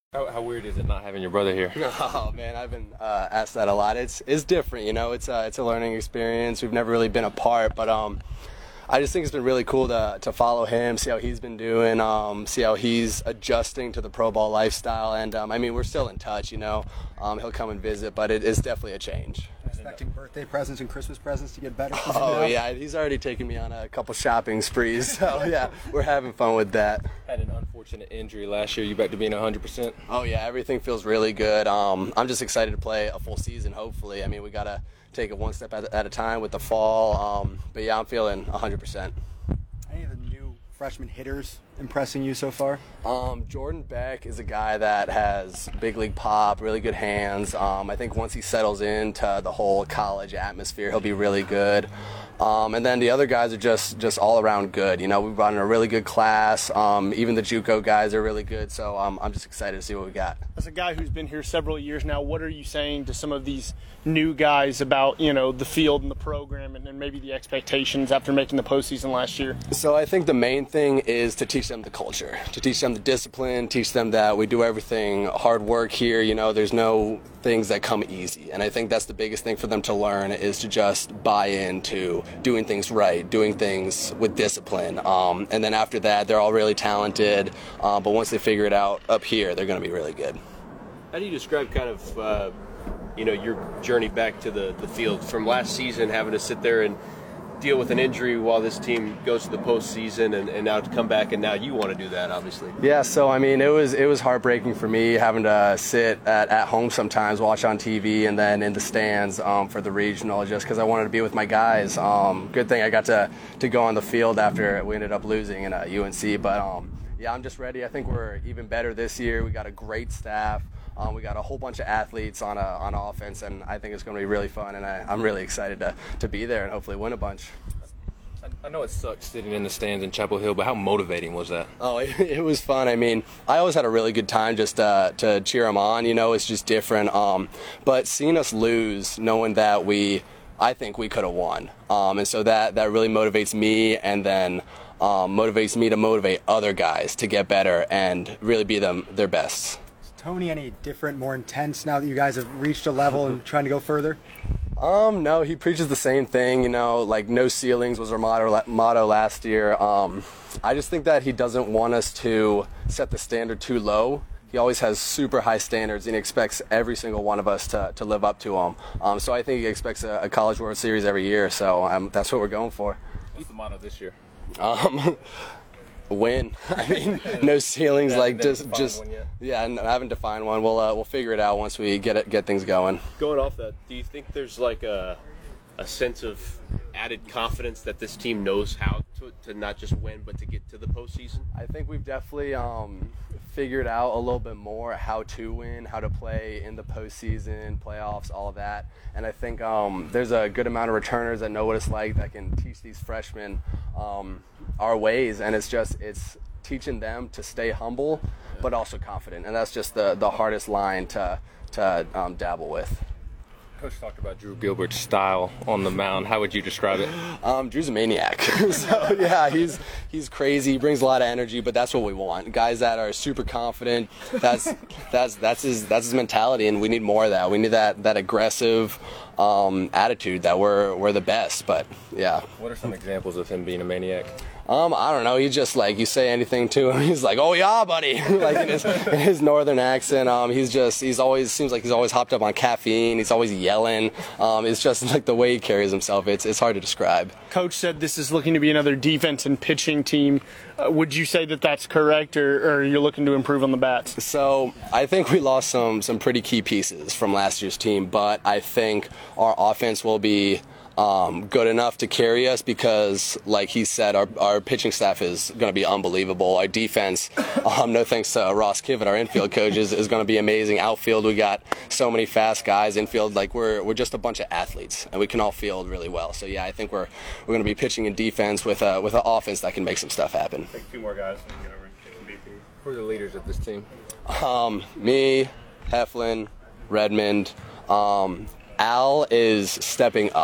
How weird is it not having your brother here? Oh man, I've been asked that a lot. It's different, you know. It's a learning experience. We've never really been apart, but I just think it's been really cool to follow him, see how he's been doing, see how he's adjusting to the pro ball lifestyle, and I mean we're still in touch, you know. He'll come and visit, but it is definitely a change. Expecting birthday presents and Christmas presents to get better. Oh yeah, he's already taken me on a couple shopping sprees, so yeah, we're having fun with that. Had an unfortunate injury last year. You back to being 100%? Oh yeah, everything feels really good. I'm just excited to play a full season. Hopefully, I mean we gotta take it one step at a time with the fall. But yeah, I'm feeling 100%. Any of the new freshman hitters impressing you so far? Jordan Beck is a guy that has big league pop, really good hands. I think once he settles into the whole college atmosphere, he'll be really good. And then the other guys are just all around good. You know, we've brought in a really good class. Even the JUCO guys are really good. So I'm just excited to see what we got. As a guy who's been here several years now, what are you saying to some of these new guys about, you know, the field and the program and maybe the expectations after making the postseason last year? So I think the main thing is to teach them the culture, to teach them the discipline, teach them that we do everything hard work here. You know, there's no things that come easy. And I think that's the biggest thing for them to learn is to just buy into doing things right, doing things with discipline. And then after that, they're all really talented. But once they figure it out up here, they're going to be really good. How do you describe kind of, your journey back to the field from last season, having to sit there and deal with an injury while this team goes to the postseason and now to come back and now you want to do that, obviously? Yeah, so I mean, it was heartbreaking for me having to sit at home sometimes, watch on TV, and then in the stands for the regional just because I wanted to be with my guys. Good thing I got to go on the field after we ended up losing in UNC, but yeah, I'm just ready. I think we're even better this year. We got a great staff. We got a whole bunch of athletes on offense, and I think it's going to be really fun, and I'm really excited to be there and hopefully win a bunch. I know it sucks sitting in the stands in Chapel Hill, but how motivating was that? Oh, it was fun. I mean, I always had a really good time just to cheer them on. You know, it's just different. But seeing us lose, knowing that I think we could have won. And so that really motivates me, and then motivates me to motivate other guys to get better and really be their best. Tony, any different, more intense now that you guys have reached a level and trying to go further? No, he preaches the same thing, you know, like no ceilings was our motto last year. I just think that he doesn't want us to set the standard too low. He always has super high standards, and he expects every single one of us to live up to them. So I think he expects a College World Series every year, so that's what we're going for. What's the motto this year? Win. I mean, no ceilings. Like just yeah. I haven't defined one. We'll figure it out once we get things going. Going off that, do you think there's like a sense of added confidence that this team knows how to not just win but to get to the postseason? I think we've definitely figured out a little bit more how to win, how to play in the postseason, playoffs, all of that. And I think there's a good amount of returners that know what it's like that can teach these freshmen our ways, and it's teaching them to stay humble but also confident, and that's just the hardest line to dabble with. Coach talked about Drew Gilbert's style on the mound. How would you describe it? Drew's a maniac. So yeah, he's crazy. He brings a lot of energy, but that's what we want. Guys that are super confident. That's his mentality, and we need more of that. We need that aggressive attitude that we're the best. But yeah. What are some examples of him being a maniac? I don't know. He's just like, you say anything to him, he's like, "Oh yeah, buddy," like in his northern accent. He's always seems like he's always hopped up on caffeine. He's always yelling. It's just like the way he carries himself. It's hard to describe. Coach said this is looking to be another defense and pitching team. Would you say that that's correct, or you're looking to improve on the bats? So I think we lost some pretty key pieces from last year's team, but I think our offense will be good enough to carry us because, like he said, our pitching staff is going to be unbelievable. Our defense, no thanks to Ross Kivett, our infield coach, is going to be amazing. Outfield, we got so many fast guys. Infield, like we're just a bunch of athletes, and we can all field really well. So yeah, I think we're going to be pitching in defense with an offense that can make some stuff happen. Take two more guys and get over MVP. Who are the leaders of this team? Me, Heflin, Redmond. Al is stepping up.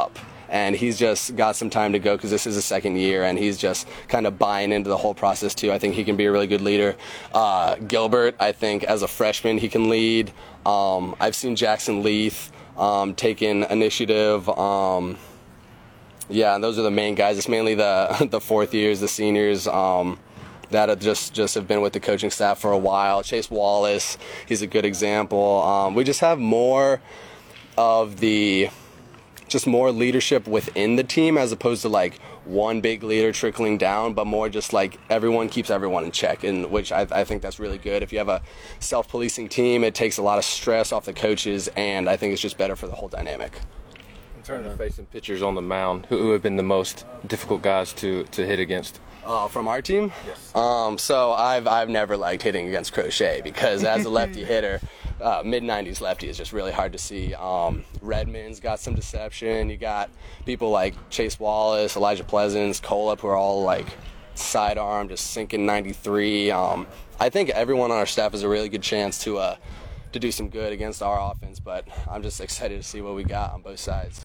and he's just got some time to go because this is his second year, and he's just kind of buying into the whole process too. I think he can be a really good leader. Gilbert, I think as a freshman he can lead. I've seen Jackson Leith taking initiative. Yeah, and those are the main guys. It's mainly the fourth years, the seniors that have just have been with the coaching staff for a while. Chase Wallace, he's a good example. We just have more of more leadership within the team as opposed to like one big leader trickling down, but more just like everyone keeps everyone in check, and which I think that's really good. If you have a self-policing team, it takes a lot of stress off the coaches, and I think it's just better for the whole dynamic. In terms of facing pitchers on the mound, who have been the most difficult guys to hit against? From our team? Yes. So I've never liked hitting against Crochet because as a lefty hitter, mid-90s lefty is just really hard to see. Redmond's got some deception. You got people like Chase Wallace, Elijah Pleasance, Colep, who are all like sidearm, just sinking 93. I think everyone on our staff has a really good chance to do some good against our offense, but I'm just excited to see what we got on both sides.